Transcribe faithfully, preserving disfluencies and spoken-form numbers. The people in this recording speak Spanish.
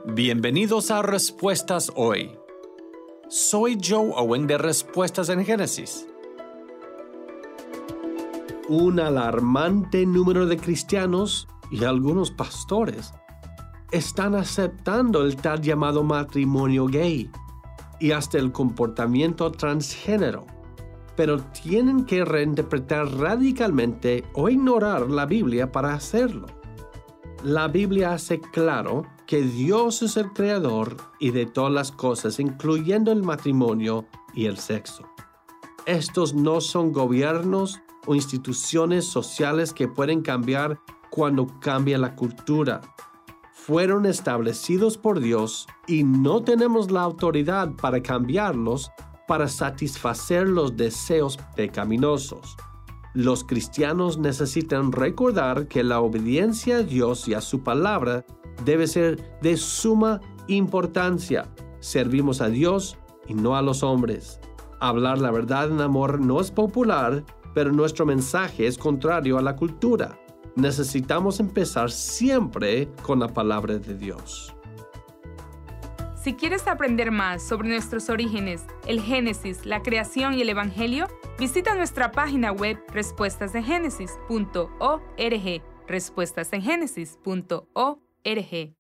Bienvenidos a Respuestas Hoy. Soy Joe Owen de Respuestas en Génesis. Un alarmante número de cristianos y algunos pastores están aceptando el tal llamado matrimonio gay y hasta el comportamiento transgénero, pero tienen que reinterpretar radicalmente o ignorar la Biblia para hacerlo. La Biblia hace claro que Dios es el creador y de todas las cosas, incluyendo el matrimonio y el sexo. Estos no son gobiernos o instituciones sociales que pueden cambiar cuando cambia la cultura. Fueron establecidos por Dios y no tenemos la autoridad para cambiarlos para satisfacer los deseos pecaminosos. Los cristianos necesitan recordar que la obediencia a Dios y a su palabra debe ser de suma importancia. Servimos a Dios y no a los hombres. Hablar la verdad en amor no es popular, pero nuestro mensaje es contrario a la cultura. Necesitamos empezar siempre con la palabra de Dios. Si quieres aprender más sobre nuestros orígenes, el Génesis, la creación y el Evangelio, visita nuestra página web respuestas en génesis punto org, respuestas en génesis punto org.